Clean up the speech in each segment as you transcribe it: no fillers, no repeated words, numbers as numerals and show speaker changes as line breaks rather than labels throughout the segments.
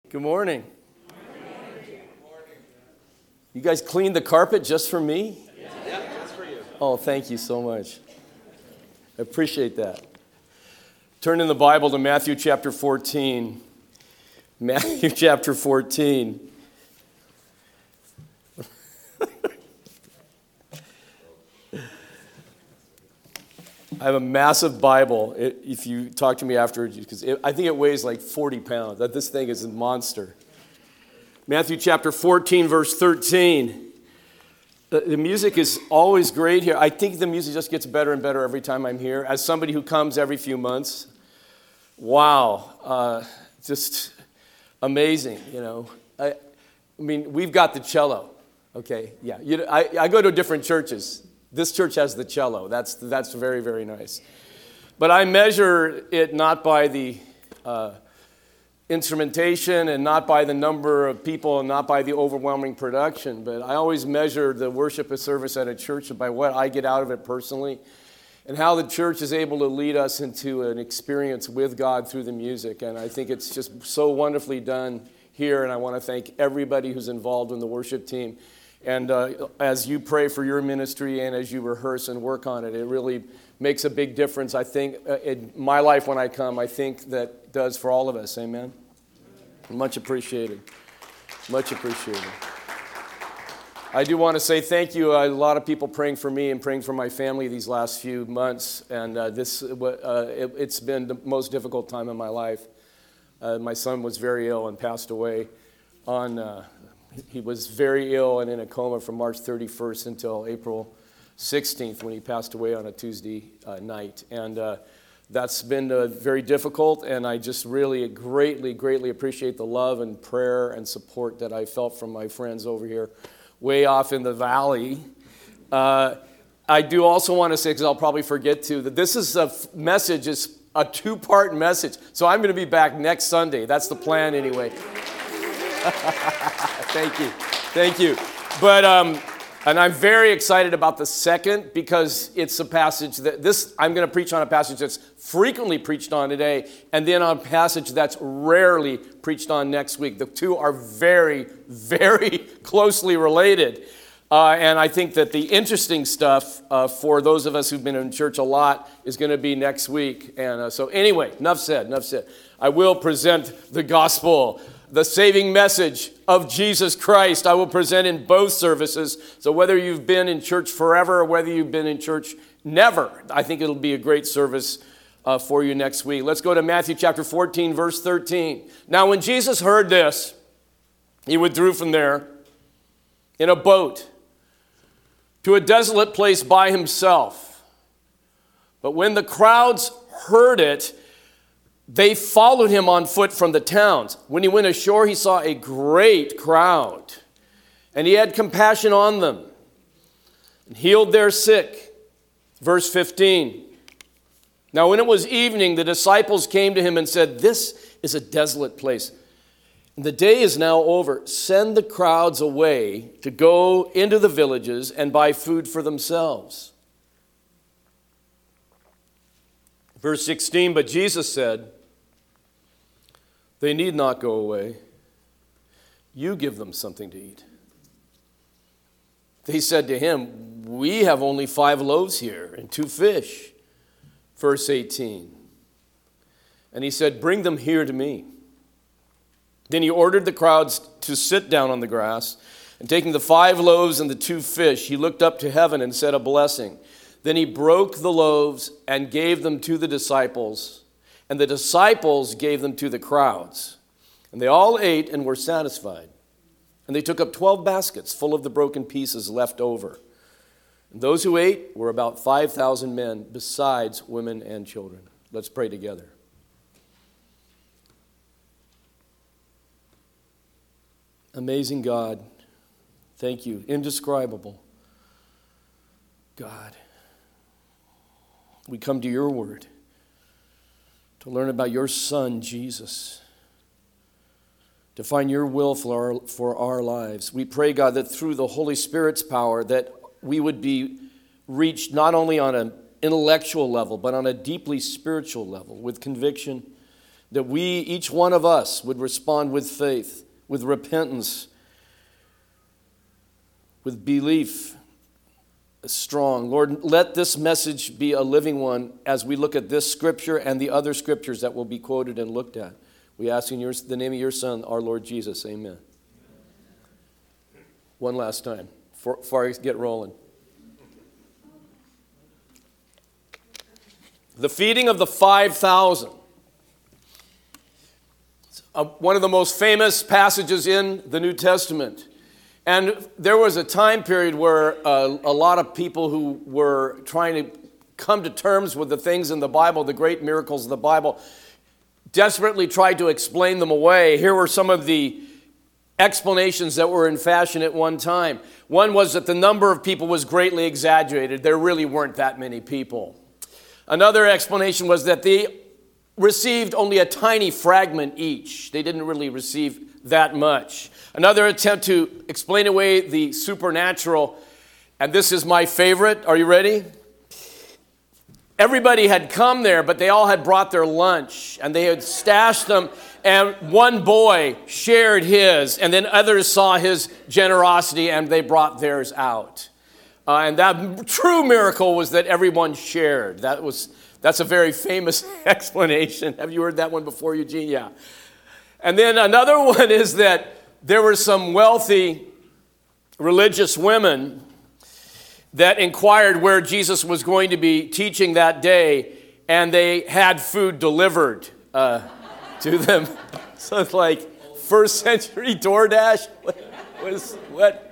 Good morning. You guys cleaned the carpet just for me?
Yeah, just for you.
Oh, thank you so much. I appreciate that. Turn in the Bible to Matthew chapter 14. Matthew chapter 14. I have a massive Bible. If you talk to me afterwards, because I think it weighs like 40 pounds. This thing is a monster. Matthew chapter 14, verse 13. The music is always great here. I think the music just gets better and better every time I'm here. As somebody who comes every few months, wow, just amazing, you know. I mean, we've got the cello, okay? Yeah, I go to different churches. This church has the cello. That's very, very nice. But I measure it not by the instrumentation and not by the number of people and not by the overwhelming production, but I always measure the worship service at a church by what I get out of it personally and how the church is able to lead us into an experience with God through the music. And I think it's just so wonderfully done here, and I want to thank everybody who's involved in the worship team. And as you pray for your ministry and as you rehearse and work on it, it really makes a big difference. I think in my life when I come, I think that does for all of us. Amen? Much appreciated. Much appreciated. I do want to say thank you. A lot of people praying for me and praying for my family these last few months. And it's been the most difficult time in my life. My son was very ill and passed away on... He was very ill and in a coma from March 31st until April 16th when he passed away on a Tuesday night. And that's been very difficult, and I just really greatly, greatly appreciate the love and prayer and support that I felt from my friends over here way off in the valley. I do also want to say, because I'll probably forget to, that this is a message, is a two-part message. So I'm going to be back next Sunday. That's the plan anyway. Thank you. But, and I'm very excited about the second because it's a passage I'm going to preach on a passage that's frequently preached on today and then on a passage that's rarely preached on next week. The two are very, very closely related. And I think that the interesting stuff for those of us who've been in church a lot is going to be next week. And so anyway, enough said. I will present the gospel, the saving message of Jesus Christ. I will present in both services. So whether you've been in church forever or whether you've been in church never, I think it'll be a great service for you next week. Let's go to Matthew chapter 14, verse 13. Now when Jesus heard this, he withdrew from there in a boat to a desolate place by himself. But when the crowds heard it, they followed him on foot from the towns. When he went ashore, he saw a great crowd, and he had compassion on them and healed their sick. Verse 15. Now when it was evening, the disciples came to him and said, "This is a desolate place, and the day is now over. Send the crowds away to go into the villages and buy food for themselves." Verse 16, but Jesus said, "They need not go away. You give them something to eat." They said to him, "We have only 5 loaves here and 2 fish." Verse 18. And he said, "Bring them here to me." Then he ordered the crowds to sit down on the grass, and taking the 5 loaves and the 2 fish, he looked up to heaven and said a blessing. Then he broke the loaves and gave them to the disciples, and the disciples gave them to the crowds. And they all ate and were satisfied. And they took up 12 baskets full of the broken pieces left over. And those who ate were about 5,000 men, besides women and children. Let's pray together. Amazing God, thank you. Indescribable God. We come to your word to learn about your Son, Jesus, to find your will for our lives. We pray, God, that through the Holy Spirit's power, that we would be reached not only on an intellectual level, but on a deeply spiritual level with conviction, that we, each one of us, would respond with faith, with repentance, with belief strong. Lord, let this message be a living one as we look at this scripture and the other scriptures that will be quoted and looked at. We ask in the name of your Son, our Lord Jesus. Amen. One last time before I get rolling. The feeding of the 5,000. One of the most famous passages in the New Testament. And there was a time period where a lot of people who were trying to come to terms with the things in the Bible, the great miracles of the Bible, desperately tried to explain them away. Here were some of the explanations that were in fashion at one time. One was that the number of people was greatly exaggerated. There really weren't that many people. Another explanation was that they received only a tiny fragment each. They didn't really receive that much. Another attempt to explain away the supernatural, and this is my favorite. Are you ready? Everybody had come there, but they all had brought their lunch, and they had stashed them, and one boy shared his, and then others saw his generosity, and they brought theirs out. And that true miracle was that everyone shared. That's a very famous explanation. Have you heard that one before, Eugene? Yeah. And then another one is that there were some wealthy religious women that inquired where Jesus was going to be teaching that day, and they had food delivered to them. So it's like first century DoorDash. What?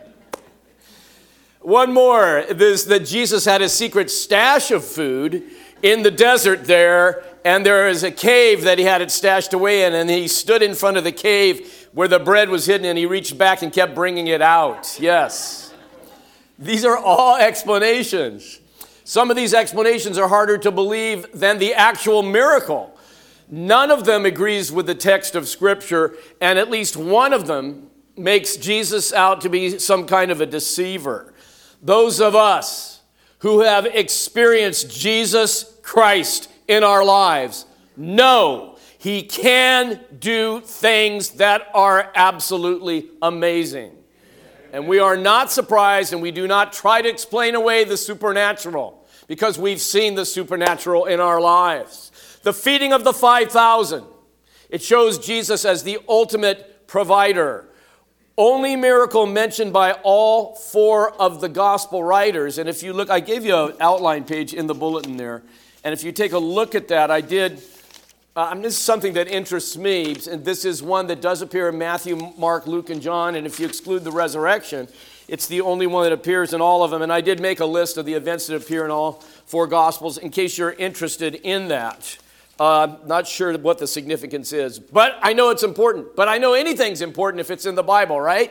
One more is that Jesus had a secret stash of food in the desert there, and there is a cave that he had it stashed away in, and he stood in front of the cave where the bread was hidden, and he reached back and kept bringing it out. Yes. These are all explanations. Some of these explanations are harder to believe than the actual miracle. None of them agrees with the text of Scripture, and at least one of them makes Jesus out to be some kind of a deceiver. Those of us who have experienced Jesus Christ in our lives know he can do things that are absolutely amazing. And we are not surprised, and we do not try to explain away the supernatural because we've seen the supernatural in our lives. The feeding of the 5,000, it shows Jesus as the ultimate provider. Only miracle mentioned by all four of the gospel writers. And if you look, I gave you an outline page in the bulletin there. And if you take a look at that, this is something that interests me. And this is one that does appear in Matthew, Mark, Luke, and John. And if you exclude the resurrection, it's the only one that appears in all of them. And I did make a list of the events that appear in all four gospels in case you're interested in that. Not sure what the significance is, but I know it's important. But I know anything's important if it's in the Bible, right?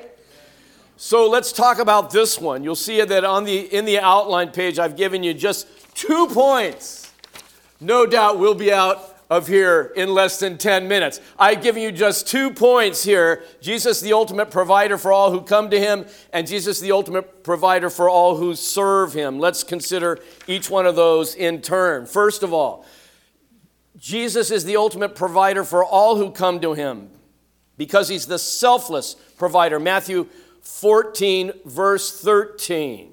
So let's talk about this one. You'll see that in the outline page, I've given you just 2 points. No doubt we'll be out of here in less than 10 minutes. I've given you just 2 points here. Jesus, the ultimate provider for all who come to him, and Jesus, the ultimate provider for all who serve him. Let's consider each one of those in turn. First of all, Jesus is the ultimate provider for all who come to him because he's the selfless provider. Matthew 14, verse 13.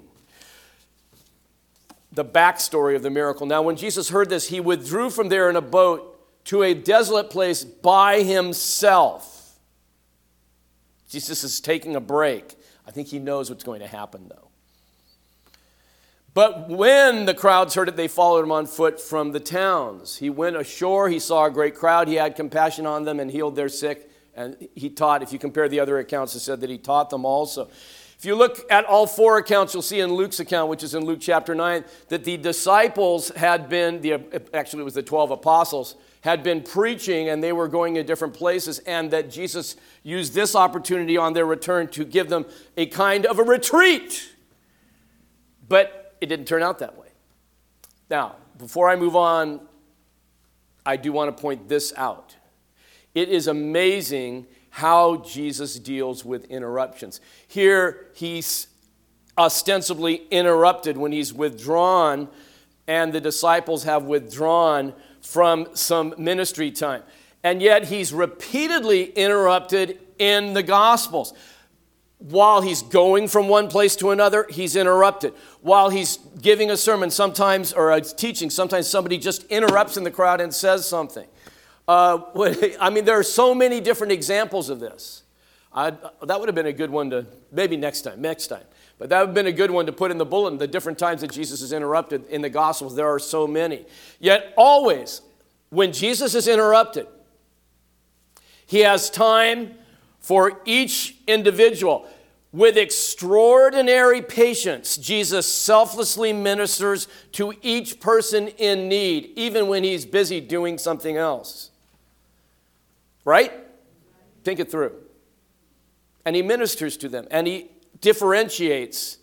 The backstory of the miracle. Now, when Jesus heard this, he withdrew from there in a boat to a desolate place by himself. Jesus is taking a break. I think he knows what's going to happen, though. But when the crowds heard it, they followed him on foot from the towns. He went ashore. He saw a great crowd. He had compassion on them and healed their sick. And he taught. If you compare the other accounts, it said that he taught them also. If you look at all four accounts, you'll see in Luke's account, which is in Luke chapter 9, that the disciples had been, actually it was the 12 apostles, had been preaching and they were going in different places, and that Jesus used this opportunity on their return to give them a kind of a retreat. But it didn't turn out that way. Now, before I move on, I do want to point this out. It is amazing how Jesus deals with interruptions. Here, he's ostensibly interrupted when he's withdrawn, and the disciples have withdrawn from some ministry time. And yet he's repeatedly interrupted in the Gospels. While he's going from one place to another, he's interrupted. While he's giving a sermon sometimes, or teaching, sometimes somebody just interrupts in the crowd and says something. I mean, there are so many different examples of this. That would have been a good one to, maybe next time. But that would have been a good one to put in the bulletin, the different times that Jesus is interrupted in the Gospels. There are so many. Yet always, when Jesus is interrupted, he has time for each individual. With extraordinary patience, Jesus selflessly ministers to each person in need, even when he's busy doing something else. Right? Think it through. And he ministers to them, and he differentiates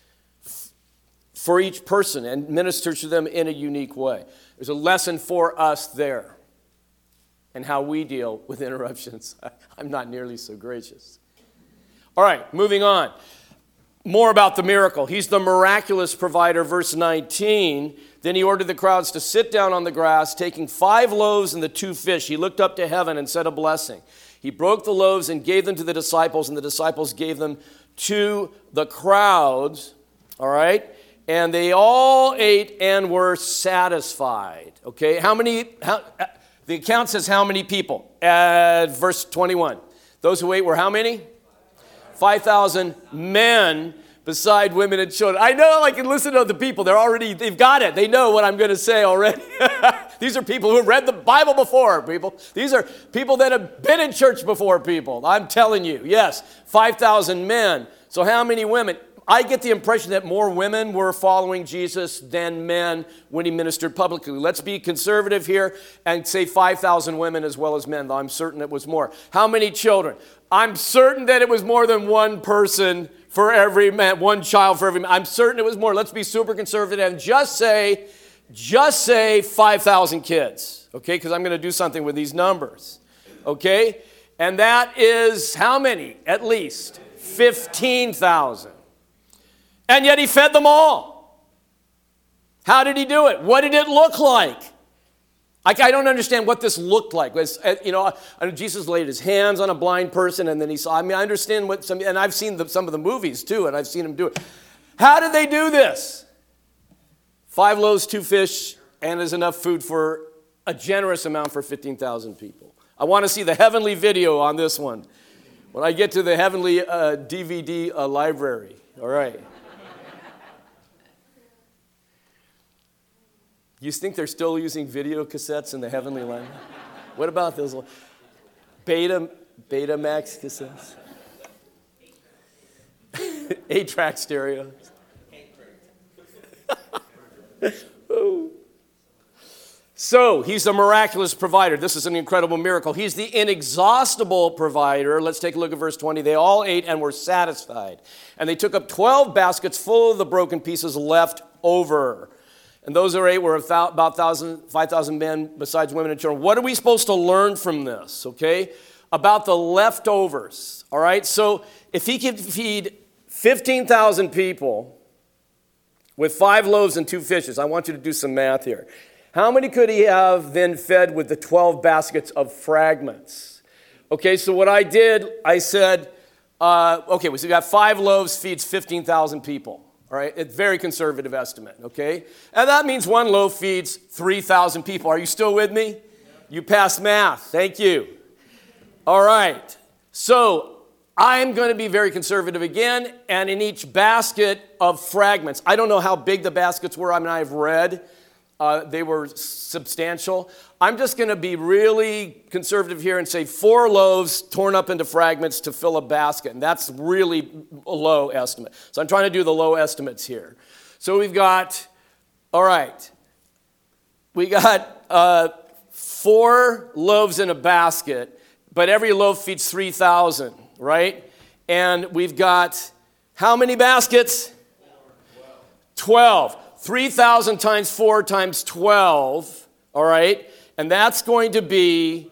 for each person and ministers to them in a unique way. There's a lesson for us there and how we deal with interruptions. I'm not nearly so gracious. All right, moving on. More about the miracle. He's the miraculous provider, verse 19. Then he ordered the crowds to sit down on the grass, taking 5 loaves and the 2 fish. He looked up to heaven and said a blessing. He broke the loaves and gave them to the disciples, and the disciples gave them to the crowds. All right? And they all ate and were satisfied. Okay, the account says how many people? Verse 21. Those who ate were how many? 5,000 men beside women and children. I know I can listen to the people. They've got it. They know what I'm going to say already. These are people who have read the Bible before, people. These are people that have been in church before, people. I'm telling you, yes, 5,000 men. So how many women? I get the impression that more women were following Jesus than men when he ministered publicly. Let's be conservative here and say 5,000 women as well as men, though I'm certain it was more. How many children? I'm certain that it was more than one person for every man, one child for every man. I'm certain it was more. Let's be super conservative and just say 5,000 kids, okay? Because I'm going to do something with these numbers, okay? And that is how many? At least 15,000. And yet he fed them all. How did he do it? What did it look like? I don't understand what this looked like. Jesus laid his hands on a blind person and then he saw. I understand and I've seen some of the movies too, and I've seen him do it. How did they do this? 5 loaves, 2 fish, and there's enough food for a generous amount for 15,000 people. I want to see the heavenly video on this one when I get to the heavenly DVD library. All right. You think they're still using video cassettes in the heavenly land? What about those Betamax cassettes? 8-track stereo. So, he's a miraculous provider. This is an incredible miracle. He's the inexhaustible provider. Let's take a look at verse 20. They all ate and were satisfied. And they took up 12 baskets full of the broken pieces left over. And those who ate were about 5,000 men besides women and children. What are we supposed to learn from this, okay? About the leftovers, all right? So if he could feed 15,000 people with 5 loaves and 2 fishes, I want you to do some math here. How many could he have then fed with the 12 baskets of fragments? Okay, so what I did, I said, so we got 5 loaves feeds 15,000 people. All right, it's a very conservative estimate, okay? And that means 1 loaf feeds 3,000 people. Are you still with me? Yeah. You passed math. Thank you. All right. So I'm going to be very conservative again, and in each basket of fragments, I don't know how big the baskets were. I've read. They were substantial. I'm just going to be really conservative here and say 4 loaves torn up into fragments to fill a basket. And that's really a low estimate. So I'm trying to do the low estimates here. So we got 4 loaves in a basket, but every loaf feeds 3,000, right? And we've got how many baskets? 12. 3,000 times 4 times 12, all right? And that's going to be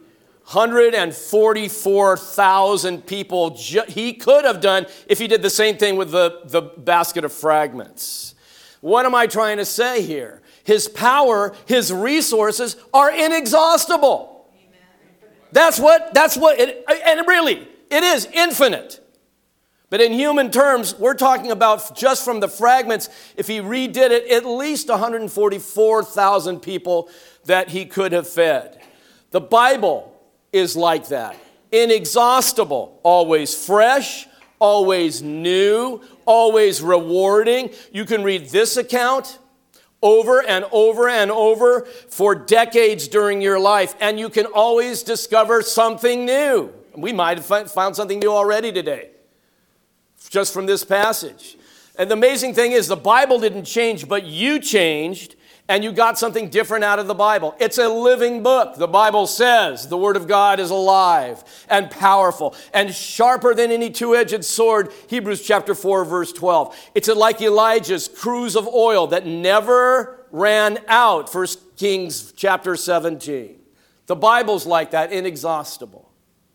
144,000 people he could have done if he did the same thing with the basket of fragments. What am I trying to say here? His power, his resources are inexhaustible. Amen. That's what and really, it is infinite. But in human terms, we're talking about just from the fragments, if he redid it, at least 144,000 people that he could have fed. The Bible is like that. Inexhaustible, always fresh, always new, always rewarding. You can read this account over and over and over for decades during your life, and you can always discover something new. We might have found something new already today, just from this passage. And the amazing thing is the Bible didn't change, but you changed, and you got something different out of the Bible. It's a living book. The Bible says the Word of God is alive and powerful and sharper than any two-edged sword, Hebrews chapter 4, verse 12. It's like Elijah's cruse of oil that never ran out, 1 Kings chapter 17. The Bible's like that, inexhaustible.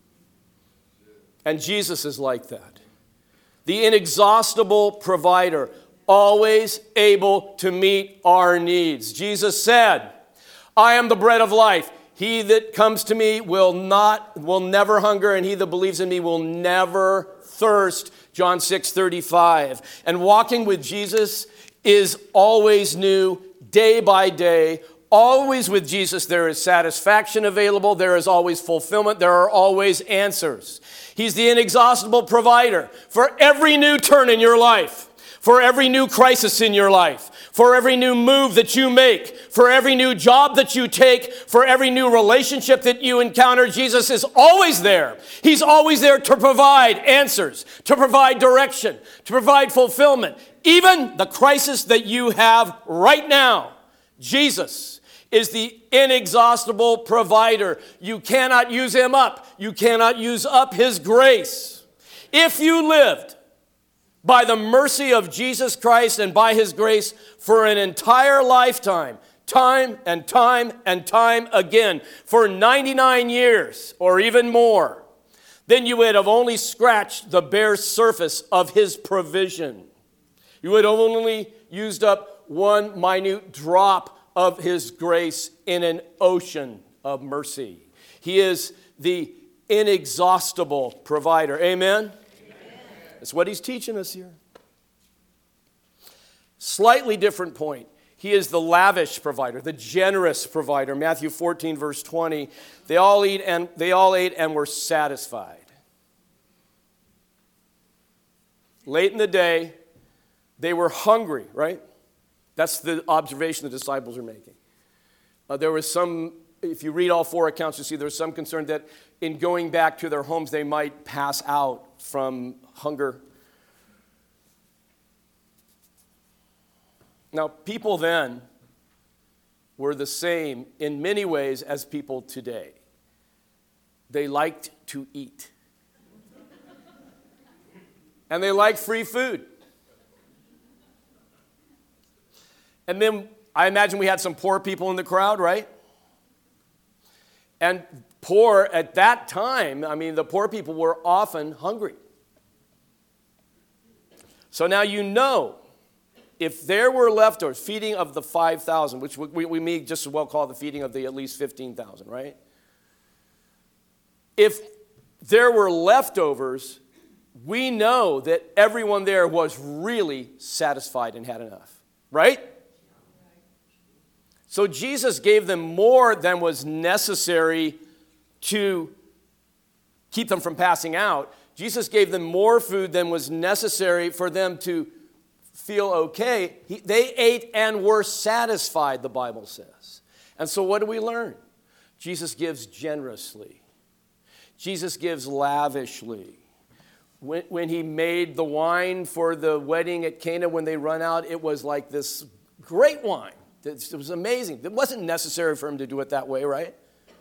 And Jesus is like that. The inexhaustible provider, always able to meet our needs. Jesus said, I am the bread of life. He that comes to me will never hunger, and he that believes in me will never thirst. John 6:35. And walking with Jesus is always new, day by day. Always with Jesus, there is satisfaction available. There is always fulfillment. There are always answers. He's the inexhaustible provider for every new turn in your life, for every new crisis in your life, for every new move that you make, for every new job that you take, for every new relationship that you encounter. Jesus is always there. He's always there to provide answers, to provide direction, to provide fulfillment. Even the crisis that you have right now, Jesus is the inexhaustible provider. You cannot use him up. You cannot use up his grace. If you lived by the mercy of Jesus Christ and by his grace for an entire lifetime, time and time and time again, for 99 years or even more, then you would have only scratched the bare surface of his provision. You would have only used up one minute drop of his grace in an ocean of mercy. He is the inexhaustible provider. Amen? That's what he's teaching us here. Slightly different point. He is the lavish provider, the generous provider. Matthew 14, verse 20. They all ate and were satisfied. Late in the day, they were hungry, right? That's the observation the disciples are making. There was some, if you read all four accounts, you see there was some concern that in going back to their homes, they might pass out from hunger. Now, people then were the same in many ways as people today. They liked to eat. And they liked free food. And then I imagine we had some poor people in the crowd, right? And poor at that time, I mean, the poor people were often hungry. So now you know, if there were leftovers, feeding of the 5,000, which we may just as well call the feeding of the at least 15,000, right? If there were leftovers, we know that everyone there was really satisfied and had enough, right? So Jesus gave them more than was necessary to keep them from passing out. Jesus gave them more food than was necessary for them to feel okay. They ate and were satisfied, the Bible says. And so what do we learn? Jesus gives generously. Jesus gives lavishly. When he made the wine for the wedding at Cana, when they run out, it was like this great wine. It was amazing. It wasn't necessary for him to do it that way, right?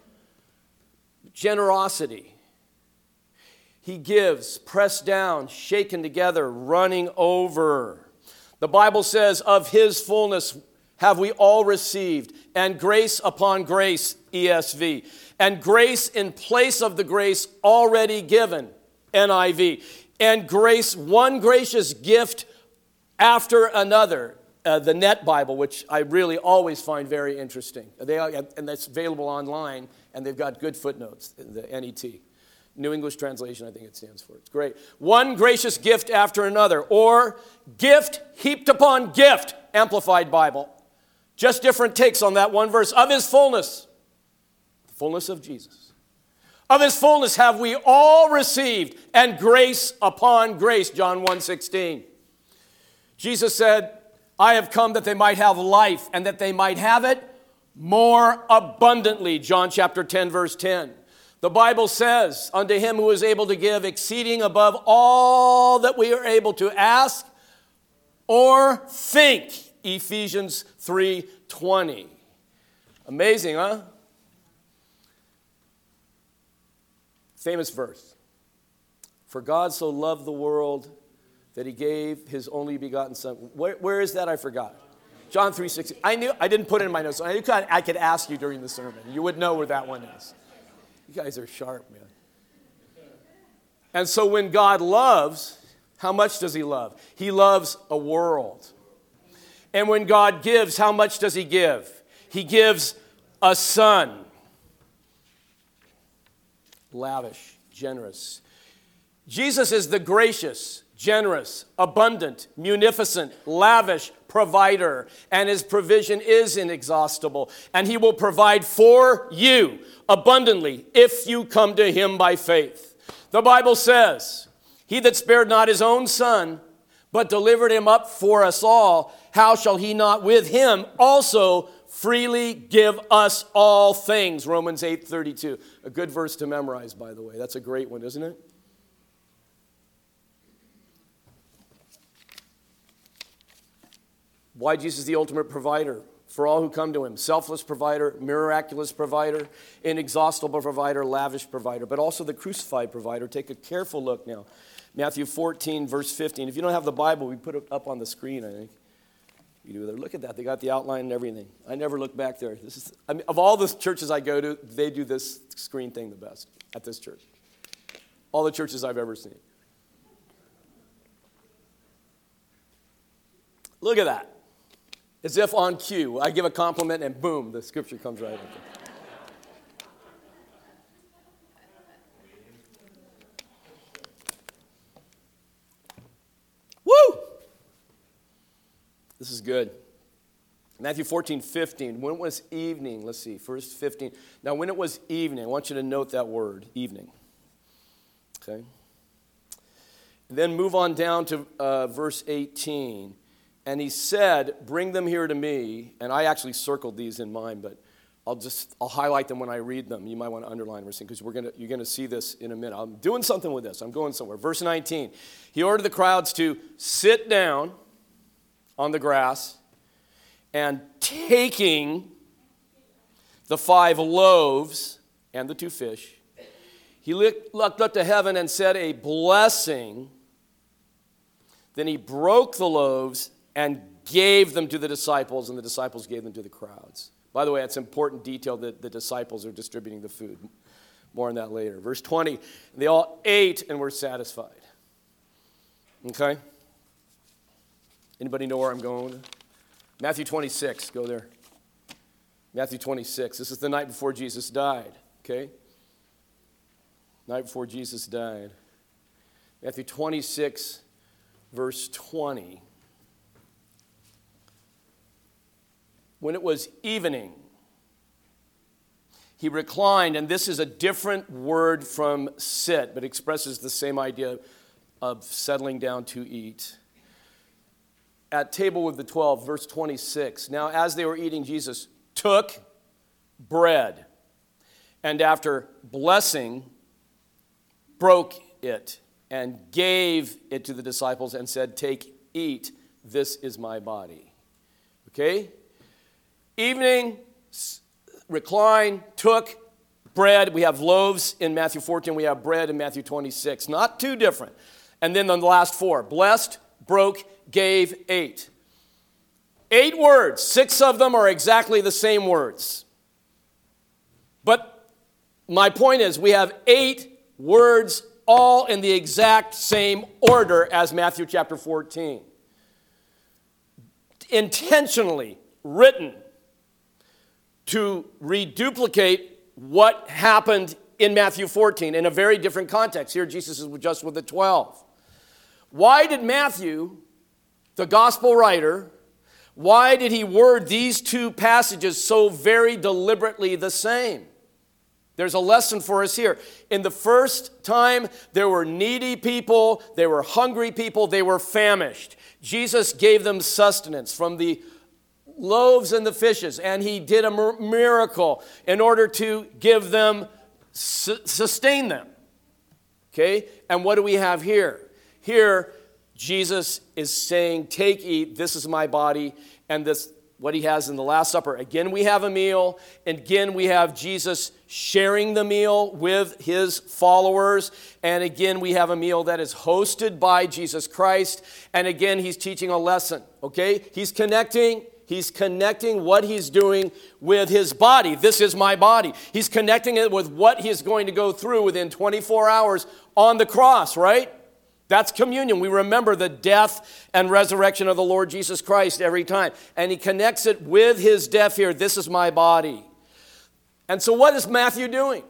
Generosity. He gives, pressed down, shaken together, running over. The Bible says, of his fullness have we all received, and grace upon grace, ESV, and grace in place of the grace already given, NIV, and grace, one gracious gift after another, the Net Bible, which I really always find very interesting. And that's available online, and they've got good footnotes, the NET. New English Translation, I think it stands for. It's great. One gracious gift after another, or gift heaped upon gift, Amplified Bible. Just different takes on that one verse. Of his fullness, the fullness of Jesus. Of his fullness have we all received, and grace upon grace, John 1:16. Jesus said, I have come that they might have life, and that they might have it more abundantly, John chapter 10, verse 10. The Bible says, unto him who is able to give exceeding above all that we are able to ask or think, Ephesians 3:20. Amazing, huh? Famous verse. For God so loved the world that he gave his only begotten son. Where is that? I forgot. John 3:16. I didn't put it in my notes. I could ask you during the sermon. You would know where that one is. You guys are sharp, man. And so when God loves, how much does he love? He loves a world. And when God gives, how much does he give? He gives a son. Lavish, generous. Jesus is the gracious, generous, abundant, munificent, lavish provider, and his provision is inexhaustible, and he will provide for you abundantly if you come to him by faith. The Bible says, he that spared not his own son, but delivered him up for us all, how shall he not with him also freely give us all things? Romans 8:32. A good verse to memorize, by the way. That's a great one, isn't it? Why Jesus is the ultimate provider for all who come to him. Selfless provider, miraculous provider, inexhaustible provider, lavish provider, but also the crucified provider. Take a careful look now. Matthew 14, verse 15. If you don't have the Bible, we put it up on the screen, I think. You do there. Look at that. They got the outline and everything. I never look back there. Of all the churches I go to, they do this screen thing the best at this church. All the churches I've ever seen. Look at that. As if on cue. I give a compliment and boom, the scripture comes right up there. Woo! This is good. Matthew 14:15. When it was evening, let's see, verse 15. Now, when it was evening, I want you to note that word, evening. Okay? Then move on down to verse 18. And he said, bring them here to me. And I actually circled these in mine, but I'll highlight them when I read them. You might want to underline everything because you're going to see this in a minute. I'm doing something with this. I'm going somewhere. Verse 19. He ordered the crowds to sit down on the grass, and taking the 5 loaves and the 2 fish, he looked up to heaven and said a blessing. Then he broke the loaves and gave them to the disciples, and the disciples gave them to the crowds. By the way, that's an important detail that the disciples are distributing the food. More on that later. Verse 20, they all ate and were satisfied. Okay? Anybody know where I'm going? Matthew 26, go there. Matthew 26, this is the night before Jesus died, okay? Night before Jesus died. Matthew 26, verse 20. When it was evening, he reclined, and this is a different word from sit, but expresses the same idea of settling down to eat. At table with the 12, verse 26. Now, as they were eating, Jesus took bread, and after blessing, broke it, and gave it to the disciples, and said, take, eat, this is my body. Okay? Evening, recline, took bread. We have loaves in Matthew 14. We have bread in Matthew 26. Not too different. And then the last 4. Blessed, broke, gave, ate. 8 words. 6 of them are exactly the same words. But my point is we have 8 words all in the exact same order as Matthew chapter 14. intentionally written to reduplicate what happened in Matthew 14 in a very different context. Here Jesus is just with the 12. Why did Matthew, the gospel writer, why did he word these two passages so very deliberately the same? There's a lesson for us here. In the first time, there were needy people, there were hungry people, they were famished. Jesus gave them sustenance from the loaves and the fishes, and he did a miracle in order to give them, sustain them. Okay? And what do we have here? Here, Jesus is saying, take, eat, this is my body, and this, what he has in the Last Supper. Again, we have a meal. Again, we have Jesus sharing the meal with his followers. And again, we have a meal that is hosted by Jesus Christ. And again, he's teaching a lesson, okay? He's connecting what he's doing with his body. This is my body. He's connecting it with what he is going to go through within 24 hours on the cross, right? That's communion. We remember the death and resurrection of the Lord Jesus Christ every time. And he connects it with his death here. This is my body. And so what is Matthew doing?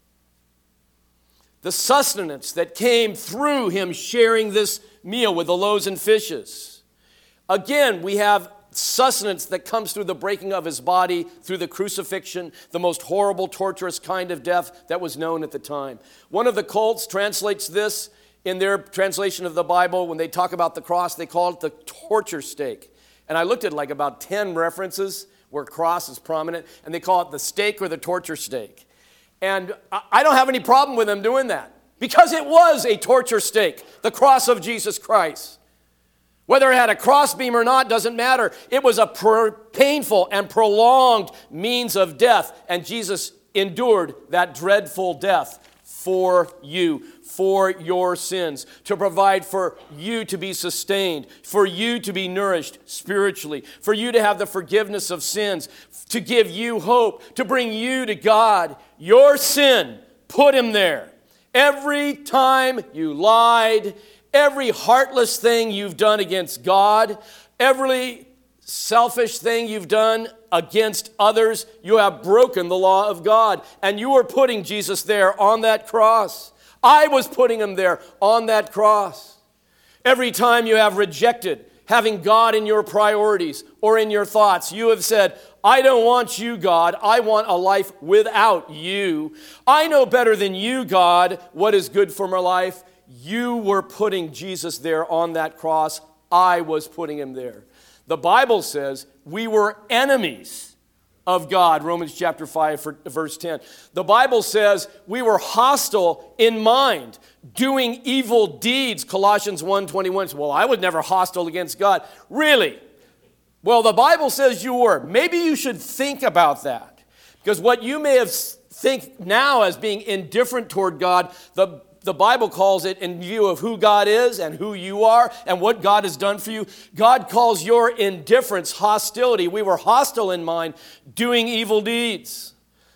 The sustenance that came through him sharing this meal with the loaves and fishes. Again, we have sustenance that comes through the breaking of his body, through the crucifixion, the most horrible, torturous kind of death that was known at the time. One of the cults translates this in their translation of the Bible. When they talk about the cross, they call it the torture stake. And I looked at like about 10 references where cross is prominent, and they call it the stake or the torture stake. And I don't have any problem with them doing that, because it was a torture stake, the cross of Jesus Christ. Whether it had a crossbeam or not doesn't matter. It was a painful and prolonged means of death, and Jesus endured that dreadful death for you, for your sins, to provide for you to be sustained, for you to be nourished spiritually, for you to have the forgiveness of sins, to give you hope, to bring you to God. Your sin put him there. Every time you lied, every heartless thing you've done against God, every selfish thing you've done against others, you have broken the law of God. And you are putting Jesus there on that cross. I was putting him there on that cross. Every time you have rejected having God in your priorities or in your thoughts, you have said, I don't want you, God. I want a life without you. I know better than you, God, what is good for my life. You were putting Jesus there on that cross. I was putting him there. The Bible says we were enemies of God, Romans chapter 5, verse 10. The Bible says we were hostile in mind, doing evil deeds, Colossians 1:21. Well, I was never hostile against God. Really? Well, the Bible says you were. Maybe you should think about that, because what you may have think now as being indifferent toward God, the Bible calls it, in view of who God is and who you are and what God has done for you, God calls your indifference hostility. We were hostile in mind, doing evil deeds.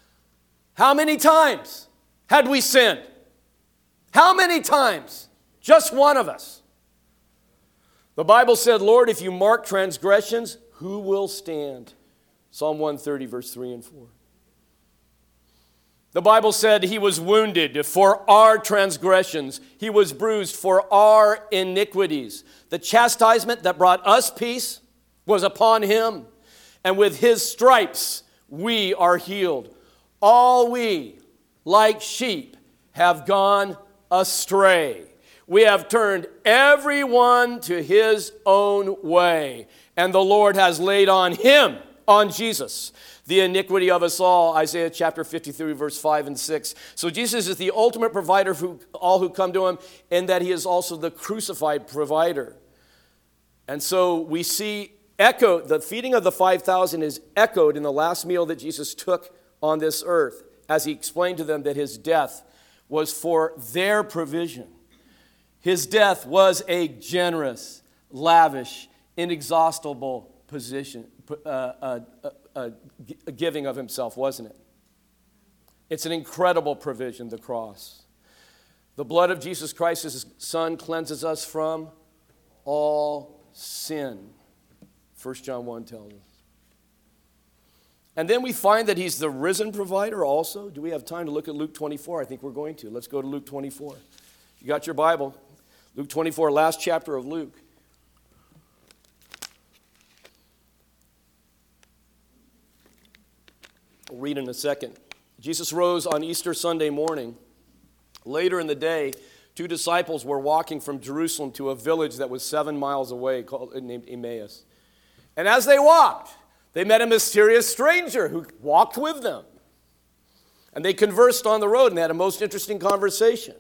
How many times had we sinned? How many times? Just one of us. The Bible said, Lord, if you mark transgressions, who will stand? Psalm 130, verse 3 and 4. The Bible said he was wounded for our transgressions. He was bruised for our iniquities. The chastisement that brought us peace was upon him. And with his stripes we are healed. All we, like sheep, have gone astray. We have turned everyone to his own way. And the Lord has laid on him, on Jesus, the iniquity of us all, Isaiah chapter 53, verse 5 and 6. So Jesus is the ultimate provider for all who come to him, in that he is also the crucified provider. And so we see echoed, the feeding of the 5,000 is echoed in the last meal that Jesus took on this earth, as he explained to them that his death was for their provision. His death was a generous, lavish, inexhaustible giving of himself, wasn't it? It's an incredible provision, the cross. The blood of Jesus Christ, his Son, cleanses us from all sin. 1 John 1 tells us. And then we find that he's the risen provider also. Do we have time to look at Luke 24? I think we're going to. Let's go to Luke 24. You got your Bible. Luke 24, last chapter of Luke. We'll read in a second. Jesus rose on Easter Sunday morning. Later in the day, 2 disciples were walking from Jerusalem to a village that was 7 miles away named Emmaus. And as they walked, they met a mysterious stranger who walked with them. And they conversed on the road and they had a most interesting conversation.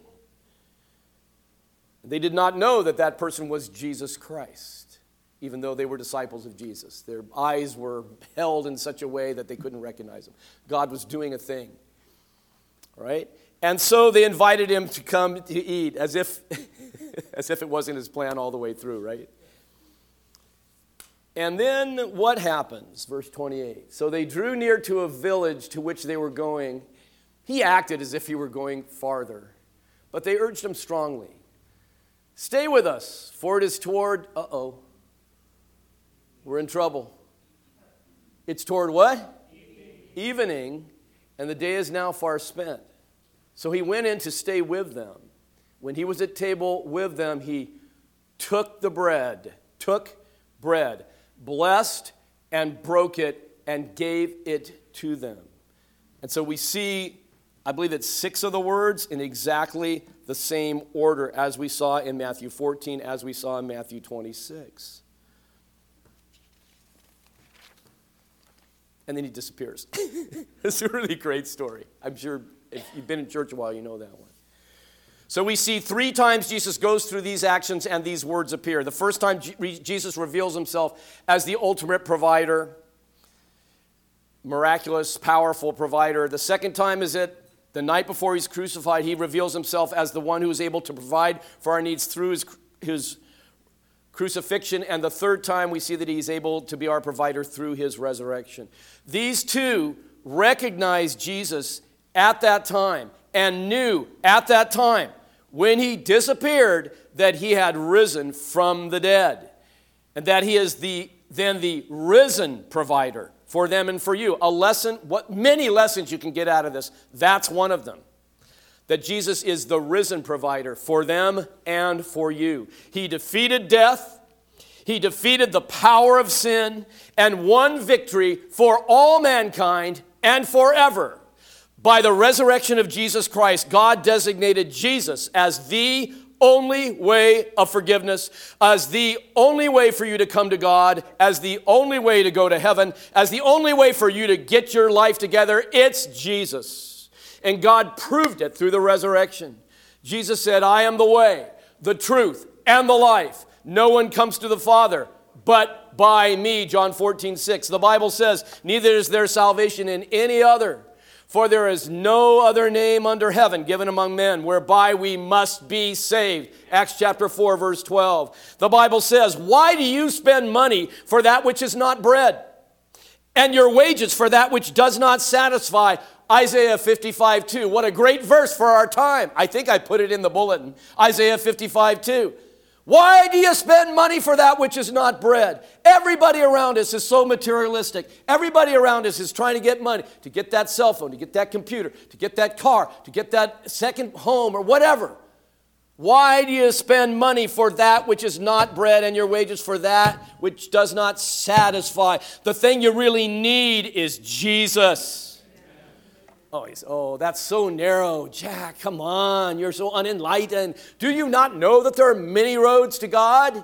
They did not know that that person was Jesus Christ, even though they were disciples of Jesus. Their eyes were held in such a way that they couldn't recognize him. God was doing a thing, right? And so they invited him to come to eat, as if it wasn't his plan all the way through, right? And then what happens? Verse 28. So they drew near to a village to which they were going. He acted as if he were going farther, but they urged him strongly. Stay with us, for it is toward, we're in trouble. It's toward what? Evening, and the day is now far spent. So he went in to stay with them. When he was at table with them, he took bread, blessed and broke it, and gave it to them. And so we see, I believe it's 6 of the words in exactly the same order as we saw in Matthew 14, as we saw in Matthew 26. And then he disappears. It's a really great story. I'm sure if you've been in church a while, you know that one. So we see 3 times Jesus goes through these actions and these words appear. The first time Jesus reveals himself as the ultimate provider, miraculous, powerful provider. The second time is the night before he's crucified, he reveals himself as the one who is able to provide for our needs through his crucifixion. And the third time we see that he's able to be our provider through his resurrection. These 2 recognized Jesus at that time and knew at that time when he disappeared that he had risen from the dead and that he is then the risen provider for them and for you. A lesson, many lessons you can get out of this. That's one of them. That Jesus is the risen provider for them and for you. He defeated death. He defeated the power of sin and won victory for all mankind and forever. By the resurrection of Jesus Christ, God designated Jesus as the only way of forgiveness, as the only way for you to come to God, as the only way to go to heaven, as the only way for you to get your life together. It's Jesus. And God proved it through the resurrection. Jesus said, I am the way, the truth, and the life. No one comes to the Father but by me, John 14:6. The Bible says, neither is there salvation in any other. For there is no other name under heaven given among men whereby we must be saved. Acts chapter 4, verse 12. The Bible says, why do you spend money for that which is not bread, and your wages for that which does not satisfy? Isaiah 55:2. What a great verse for our time. I think I put it in the bulletin. Isaiah 55:2. Why do you spend money for that which is not bread? Everybody around us is so materialistic. Everybody around us is trying to get money, to get that cell phone, to get that computer, to get that car, to get that second home or whatever. Why do you spend money for that which is not bread and your wages for that which does not satisfy? The thing you really need is Jesus. Oh, that's so narrow. Jack, come on. You're so unenlightened. Do you not know that there are many roads to God?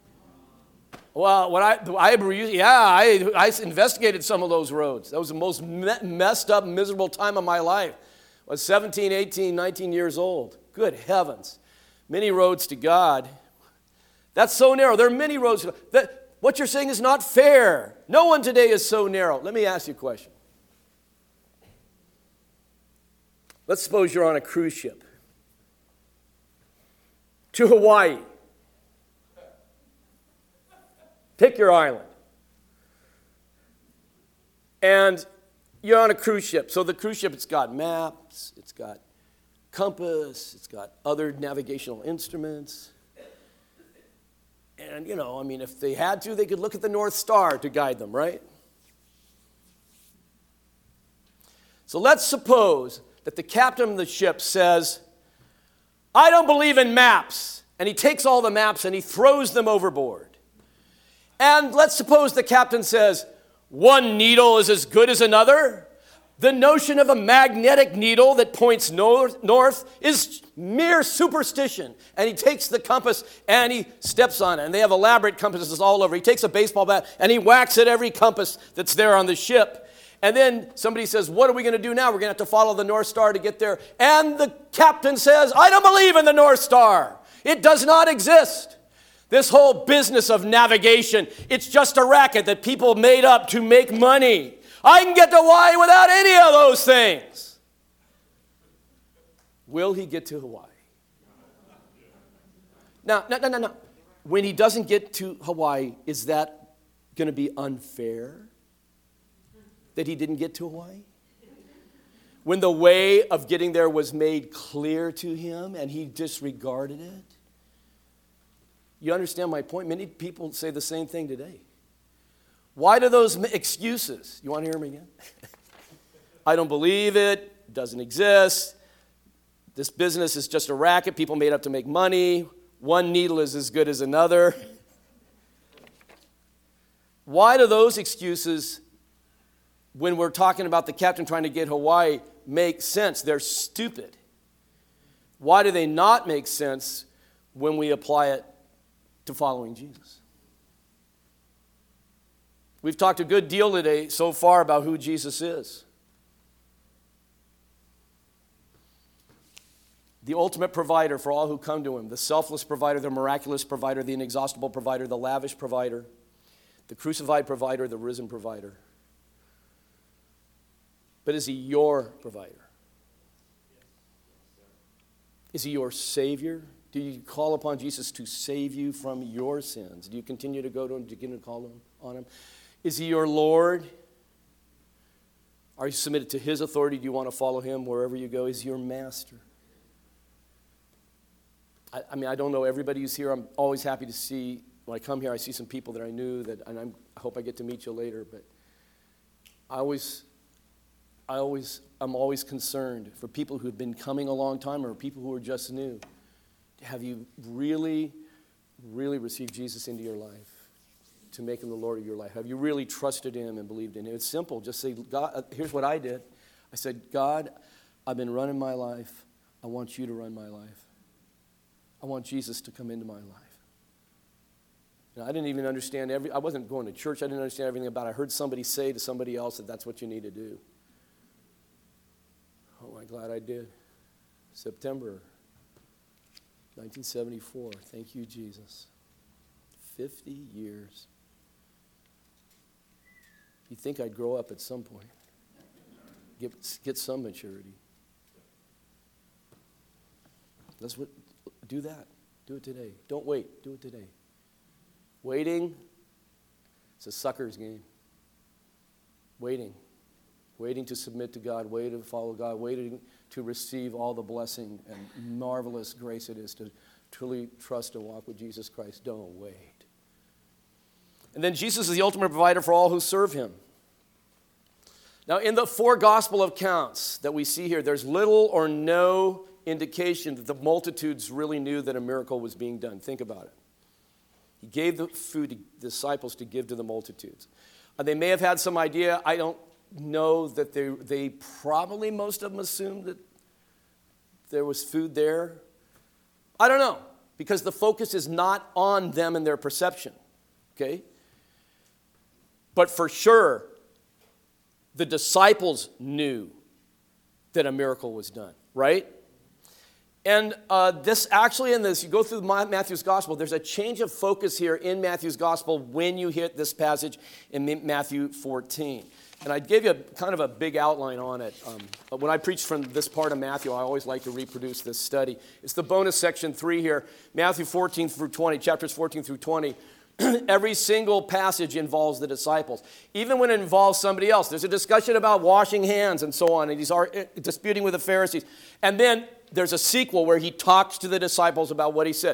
Well, I investigated some of those roads. That was the most messed up, miserable time of my life. I was 17, 18, 19 years old. Good heavens. Many roads to God. That's so narrow. There are many roads to God. What you're saying is not fair. No one today is so narrow. Let me ask you a question. Let's suppose you're on a cruise ship to Hawaii. Pick your island. And you're on a cruise ship. So the cruise ship, it's got maps, it's got compass, it's got other navigational instruments. And, if they had to, they could look at the North Star to guide them, right? So let's suppose that the captain of the ship says, I don't believe in maps. And he takes all the maps and he throws them overboard. And let's suppose the captain says, one needle is as good as another. The notion of a magnetic needle that points north is mere superstition. And he takes the compass and he steps on it. And they have elaborate compasses all over. He takes a baseball bat and he whacks at every compass that's there on the ship. And then somebody says, what are we going to do now? We're going to have to follow the North Star to get there. And the captain says, I don't believe in the North Star. It does not exist. This whole business of navigation, it's just a racket that people made up to make money. I can get to Hawaii without any of those things. Will he get to Hawaii? Now. When he doesn't get to Hawaii, is that going to be unfair that he didn't get to Hawaii? When the way of getting there was made clear to him and he disregarded it? You understand my point? Many people say the same thing today. Why do those excuses? You want to hear them again? I don't believe it. Doesn't exist. This business is just a racket people made up to make money. One needle is as good as another. Why do those excuses, when we're talking about the captain trying to get Hawaii, make sense? They're stupid. Why do they not make sense when we apply it to following Jesus? We've talked a good deal today so far about who Jesus is. The ultimate provider for all who come to him, the selfless provider, the miraculous provider, the inexhaustible provider, the lavish provider, the crucified provider, the risen provider. But is he your provider? Is he your Savior? Do you call upon Jesus to save you from your sins? Do you continue to go to him, to begin to call on him? Is he your Lord? Are you submitted to his authority? Do you want to follow him wherever you go? Is he your master? I don't know everybody who's here. I'm always happy to see, when I come here, I see some people that I knew, and I hope I get to meet you later, but I'm always concerned for people who have been coming a long time or people who are just new. Have you really, really received Jesus into your life to make him the Lord of your life? Have you really trusted him and believed in him? It's simple. Just say, God, here's what I did. I said, God, I've been running my life. I want you to run my life. I want Jesus to come into my life. Now, I didn't even understand I wasn't going to church. I didn't understand everything about it. I heard somebody say to somebody else that that's what you need to do. Oh, I'm glad I did. September 1974. Thank you, Jesus. 50 years. You'd think I'd grow up at some point. Get some maturity. Do that. Do it today. Don't wait. Do it today. Waiting, it's a sucker's game. Waiting to submit to God, waiting to follow God, waiting to receive all the blessing and marvelous grace it is to truly trust and walk with Jesus Christ. Don't wait. And then Jesus is the ultimate provider for all who serve him. Now, in the 4 gospel accounts that we see here, there's little or no indication that the multitudes really knew that a miracle was being done. Think about it. He gave the food to the disciples to give to the multitudes. They may have had some idea. I don't know that they probably, most of them assumed that there was food there. I don't know, because the focus is not on them and their perception, okay? But for sure, the disciples knew that a miracle was done, right? And this actually, you go through Matthew's gospel, there's a change of focus here in Matthew's gospel when you hit this passage in Matthew 14. And I gave you kind of a big outline on it. When I preach from this part of Matthew, I always like to reproduce this study. It's the bonus section 3 here, Matthew 14 through 20, chapters 14 through 20. Every single passage involves the disciples, even when it involves somebody else. There's a discussion about washing hands and so on, and he's disputing with the Pharisees. And then there's a sequel where he talks to the disciples about what he said.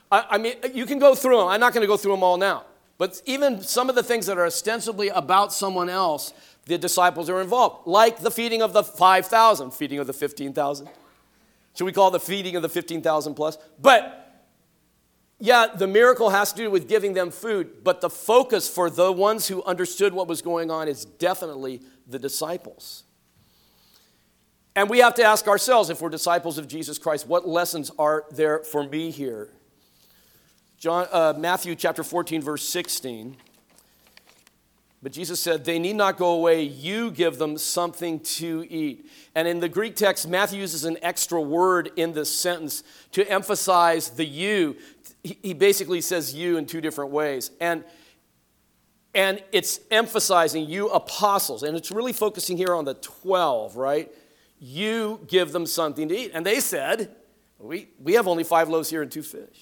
I mean, you can go through them. I'm not going to go through them all now. But even some of the things that are ostensibly about someone else, the disciples are involved. Like the feeding of the 5,000, feeding of the 15,000. Should we call it the feeding of the 15,000 plus? But, yeah, the miracle has to do with giving them food. But the focus for the ones who understood what was going on is definitely the disciples. And we have to ask ourselves, if we're disciples of Jesus Christ, what lessons are there for me here? Matthew chapter 14, verse 16. But Jesus said, they need not go away. You give them something to eat. And in the Greek text, Matthew uses an extra word in this sentence to emphasize the you. He basically says you in two different ways. And it's emphasizing you apostles. And it's really focusing here on the 12, right? You give them something to eat. And they said, we have only 5 loaves here and 2 fish.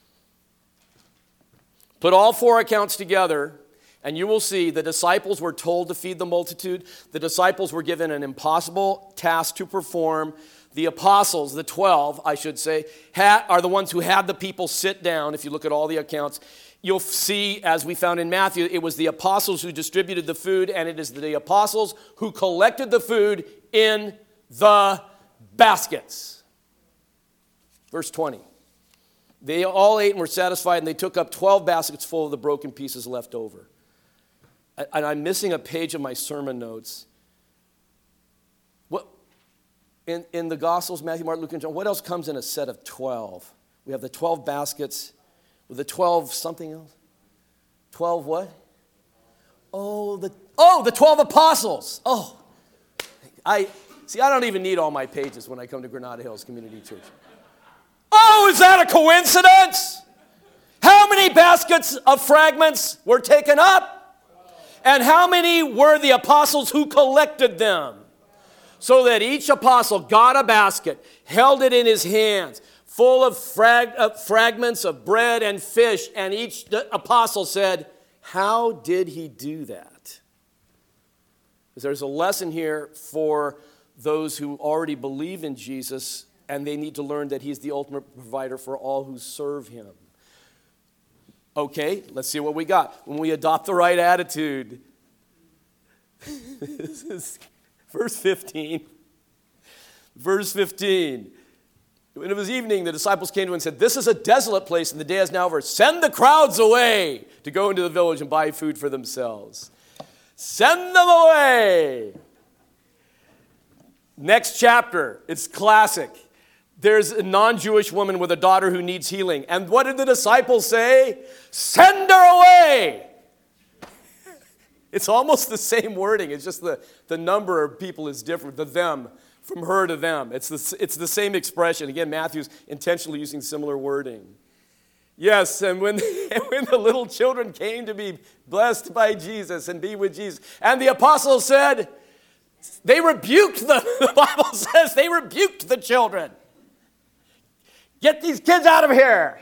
Put all 4 accounts together, and you will see the disciples were told to feed the multitude. The disciples were given an impossible task to perform. The apostles, the 12, I should say, are the ones who had the people sit down. If you look at all the accounts, you'll see, as we found in Matthew, it was the apostles who distributed the food, and it is the apostles who collected the food in the baskets. Verse 20. They all ate and were satisfied, and they took up 12 baskets full of the broken pieces left over. And I'm missing a page of my sermon notes. What in the Gospels, Matthew, Mark, Luke, and John, what else comes in a set of 12? We have the 12 baskets with the 12 something else. 12 what? Oh, the 12 apostles. Oh, I don't even need all my pages when I come to Granada Hills Community Church. Oh, is that a coincidence? How many baskets of fragments were taken up? And how many were the apostles who collected them? So that each apostle got a basket, held it in his hands, full of fragments of bread and fish, and each apostle said, how did he do that? Because there's a lesson here for those who already believe in Jesus, and they need to learn that he's the ultimate provider for all who serve him. Okay, let's see what we got. When we adopt the right attitude, this is verse 15. Verse 15. When it was evening, the disciples came to him and said, this is a desolate place, and the day is now over. Send the crowds away to go into the village and buy food for themselves. Send them away. Next chapter, it's classic. There's a non-Jewish woman with a daughter who needs healing. And what did the disciples say? Send her away. It's almost the same wording. It's just the number of people is different. The them, from her to them. It's the same expression. Again, Matthew's intentionally using similar wording. Yes, and when the little children came to be blessed by Jesus and be with Jesus, and the apostles said, they rebuked the Bible says they rebuked the children. Get these kids out of here.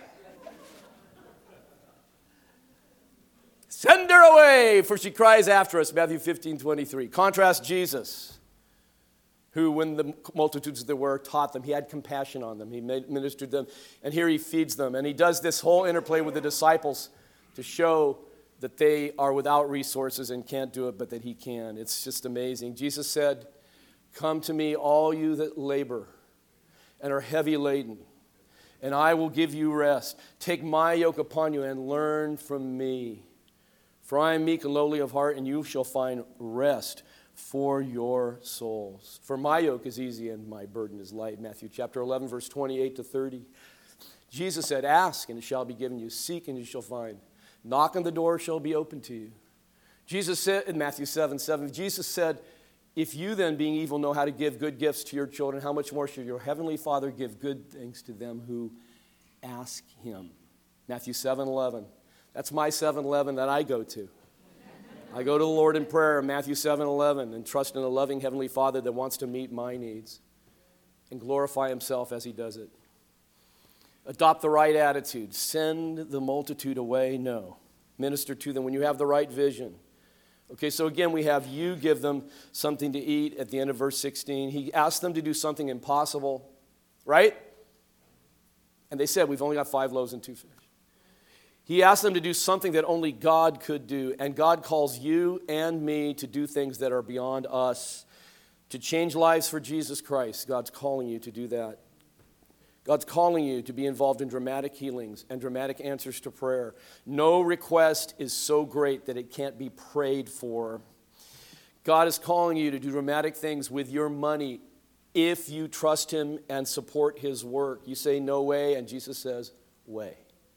Send her away, for she cries after us, Matthew 15:23. Contrast Jesus, who, when the multitudes there were, taught them. He had compassion on them. He ministered them. And here he feeds them. And he does this whole interplay with the disciples to show that they are without resources and can't do it, but that he can. It's just amazing. Jesus said, come to me, all you that labor and are heavy laden, and I will give you rest. Take my yoke upon you and learn from me. For I am meek and lowly of heart, and you shall find rest for your souls. For my yoke is easy and my burden is light. Matthew chapter 11, verse 28 to 30. Jesus said, ask and it shall be given you. Seek and you shall find. Knock on the door shall be opened to you. Jesus said in Matthew 7:7, Jesus said, if you then, being evil, know how to give good gifts to your children, how much more should your heavenly Father give good things to them who ask him? Matthew 7:11. That's my 7-Eleven that I go to. I go to the Lord in prayer, Matthew 7:11, and trust in a loving heavenly Father that wants to meet my needs and glorify himself as he does it. Adopt the right attitude. Send the multitude away? No. Minister to them when you have the right vision. Okay, so again, we have you give them something to eat at the end of verse 16. He asked them to do something impossible, right? And they said, we've only got 5 loaves and 2 fish. He asked them to do something that only God could do. And God calls you and me to do things that are beyond us, to change lives for Jesus Christ. God's calling you to do that. God's calling you to be involved in dramatic healings and dramatic answers to prayer. No request is so great that it can't be prayed for. God is calling you to do dramatic things with your money if you trust him and support his work. You say, no way, and Jesus says, way.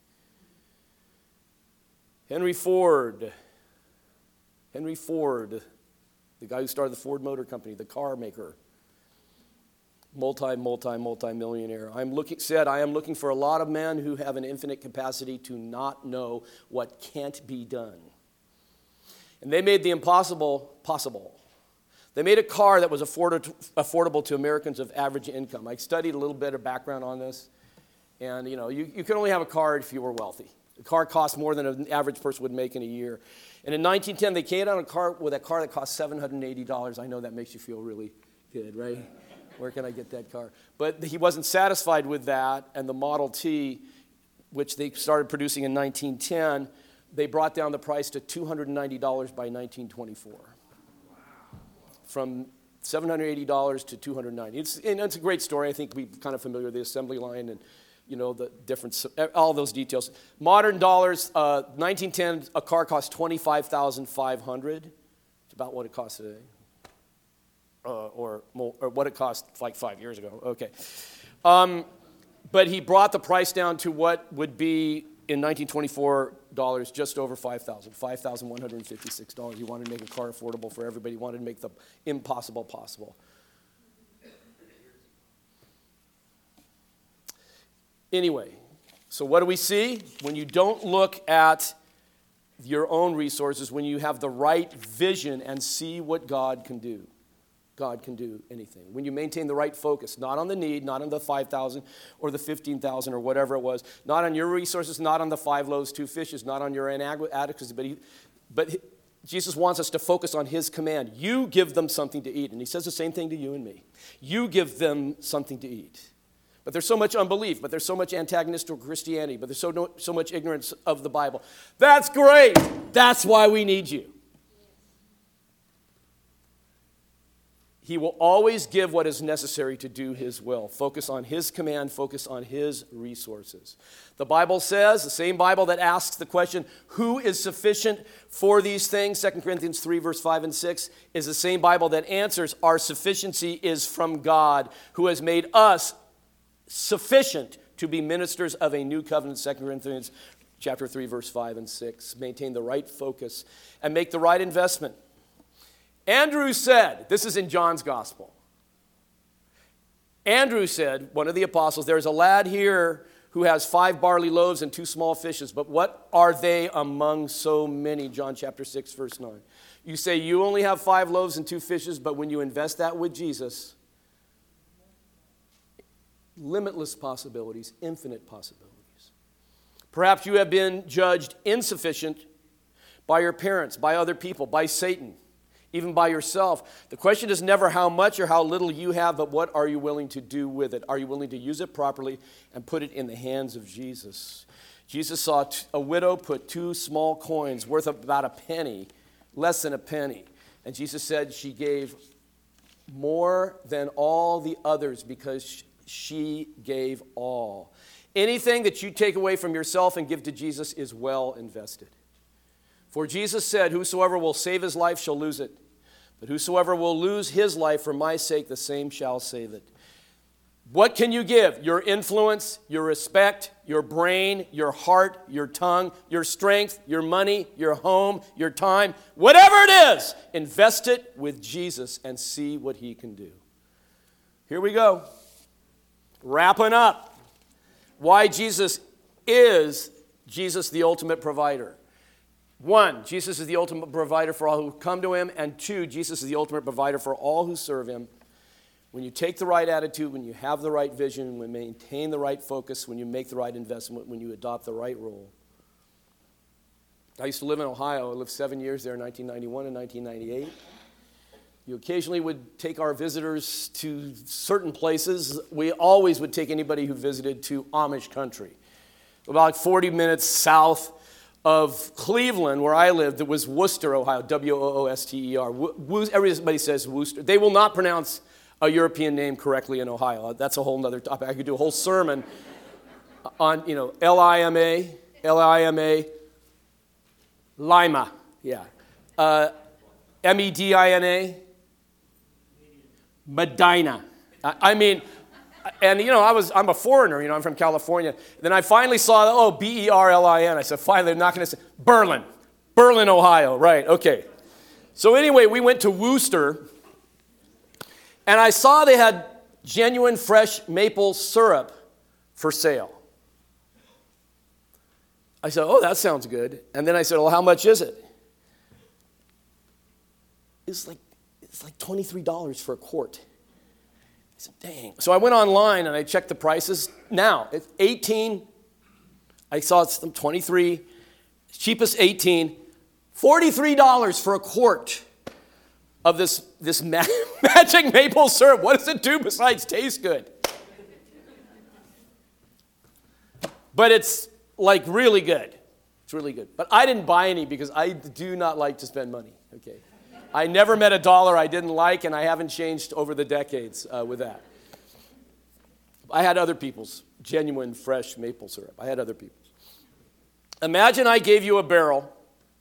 Henry Ford, the guy who started the Ford Motor Company, the car maker, multi-millionaire, said, I am looking for a lot of men who have an infinite capacity to not know what can't be done. And they made the impossible possible. They made a car that was affordable to Americans of average income. I studied a little bit of background on this, and you can only have a car if you were wealthy. The car cost more than an average person would make in a year. And in 1910, they came out with a car that cost $780. I know that makes you feel really good, right? Where can I get that car? But he wasn't satisfied with that, and the Model T, which they started producing in 1910, they brought down the price to $290 by 1924. From $780 to $290. It's a great story. I think we're kind of familiar with the assembly line and the difference, all those details. Modern dollars, 1910, a car cost $25,500. It's about what it costs today. Or what it cost like 5 years ago. Okay. But he brought the price down to what would be in 1924 dollars, just over $5,156. He wanted to make a car affordable for everybody. He wanted to make the impossible possible. Anyway, so what do we see? When you don't look at your own resources, when you have the right vision and see what God can do. God can do anything. When you maintain the right focus, not on the need, not on the 5,000 or the 15,000 or whatever it was, not on your resources, not on the 5 loaves, 2 fishes, not on your inadequacy, but Jesus wants us to focus on his command. You give them something to eat. And he says the same thing to you and me. You give them something to eat. But there's so much unbelief, but there's so much antagonistic Christianity, but there's so much ignorance of the Bible. That's great. That's why we need you. He will always give what is necessary to do his will. Focus on his command, focus on his resources. The Bible says, the same Bible that asks the question, who is sufficient for these things, 2 Corinthians 3, verse 5 and 6, is the same Bible that answers our sufficiency is from God, who has made us sufficient to be ministers of a new covenant, 2 Corinthians chapter 3, verse 5 and 6. Maintain the right focus and make the right investment. Andrew said, this is in John's gospel. Andrew said, one of the apostles, there's a lad here who has 5 barley loaves and 2 small fishes, but what are they among so many? John chapter 6, verse 9. You say you only have 5 loaves and 2 fishes, but when you invest that with Jesus, limitless possibilities, infinite possibilities. Perhaps you have been judged insufficient by your parents, by other people, by Satan, even by yourself. The question is never how much or how little you have, but what are you willing to do with it? Are you willing to use it properly and put it in the hands of Jesus? Jesus saw a widow put 2 small coins worth about a penny, less than a penny. And Jesus said she gave more than all the others because she gave all. Anything that you take away from yourself and give to Jesus is well invested. For Jesus said, whosoever will save his life shall lose it. But whosoever will lose his life for my sake, the same shall save it. What can you give? Your influence, your respect, your brain, your heart, your tongue, your strength, your money, your home, your time, whatever it is, invest it with Jesus and see what he can do. Here we go. Wrapping up. Why Jesus is the ultimate provider. 1, Jesus is the ultimate provider for all who come to him. And 2, Jesus is the ultimate provider for all who serve him. When you take the right attitude, when you have the right vision, when you maintain the right focus, when you make the right investment, when you adopt the right role. I used to live in Ohio. I lived 7 years there, 1991 and 1998. You occasionally would take our visitors to certain places. We always would take anybody who visited to Amish country. About 40 minutes south of Cleveland, where I lived, it was Wooster, Ohio, W-O-O-S-T-E-R. Everybody says Wooster. They will not pronounce a European name correctly in Ohio. That's a whole other topic. I could do a whole sermon on, L-I-M-A, Lima, yeah. M-E-D-I-N-A, Medina. I'm a foreigner, I'm from California. Then I finally saw, B-E-R-L-I-N. I said, finally, they're not going to say, Berlin, Ohio, right, okay. So anyway, we went to Wooster, and I saw they had genuine fresh maple syrup for sale. I said, that sounds good. And then I said, well, how much is it? It's like $23 for a quart. I said, dang. So I went online and I checked the prices. Now, it's 18. I saw it's 23. Cheapest 18. $43 for a quart of this magic maple syrup. What does it do besides taste good? But it's really good. It's really good. But I didn't buy any because I do not like to spend money, okay? I never met a dollar I didn't like, and I haven't changed over the decades with that. I had other people's genuine, fresh maple syrup. I had other people's. Imagine I gave you a barrel,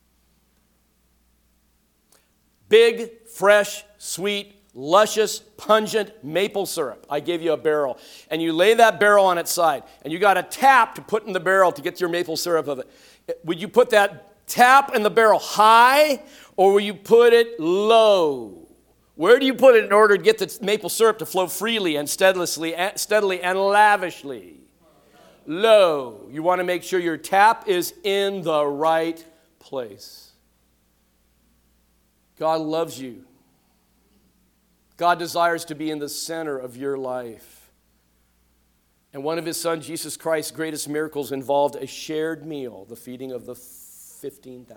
big, fresh, sweet, luscious, pungent maple syrup. I gave you a barrel, and you lay that barrel on its side, and you got a tap to put in the barrel to get your maple syrup of it. Would you put that tap in the barrel high, or will you put it low? Where do you put it in order to get the maple syrup to flow freely and steadily and lavishly? Low. You want to make sure your tap is in the right place. God loves you. God desires to be in the center of your life. And one of his son, Jesus Christ's greatest miracles involved a shared meal, the feeding of the 15,000.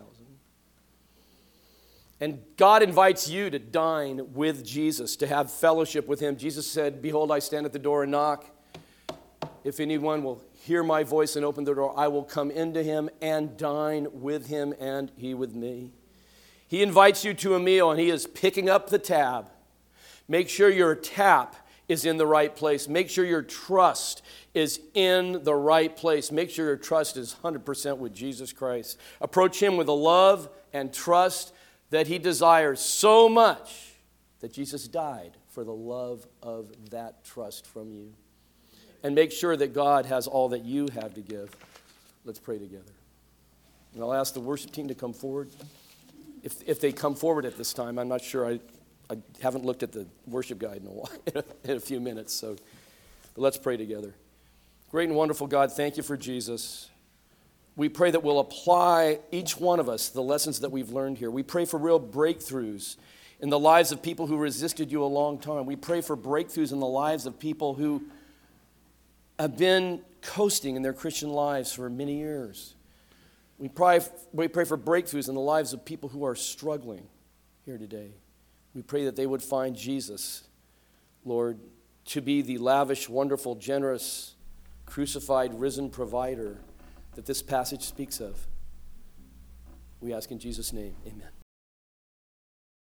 And God invites you to dine with Jesus, to have fellowship with him. Jesus said, behold, I stand at the door and knock. If anyone will hear my voice and open the door, I will come into him and dine with him and he with me. He invites you to a meal and he is picking up the tab. Make sure your tap is in the right place. Make sure your trust is in the right place. Make sure your trust is 100% with Jesus Christ. Approach him with a love and trust that he desires so much that Jesus died for the love of that trust from you. And make sure that God has all that you have to give. Let's pray together. And I'll ask the worship team to come forward. If they come forward at this time, I'm not sure. I haven't looked at the worship guide in a while, in a few minutes. But let's pray together. Great and wonderful God, thank you for Jesus. We pray that we'll apply, each one of us, the lessons that we've learned here. We pray for real breakthroughs in the lives of people who resisted you a long time. We pray for breakthroughs in the lives of people who have been coasting in their Christian lives for many years. We pray for breakthroughs in the lives of people who are struggling here today. We pray that they would find Jesus, Lord, to be the lavish, wonderful, generous, crucified, risen provider that this passage speaks of. We ask in Jesus' name, amen.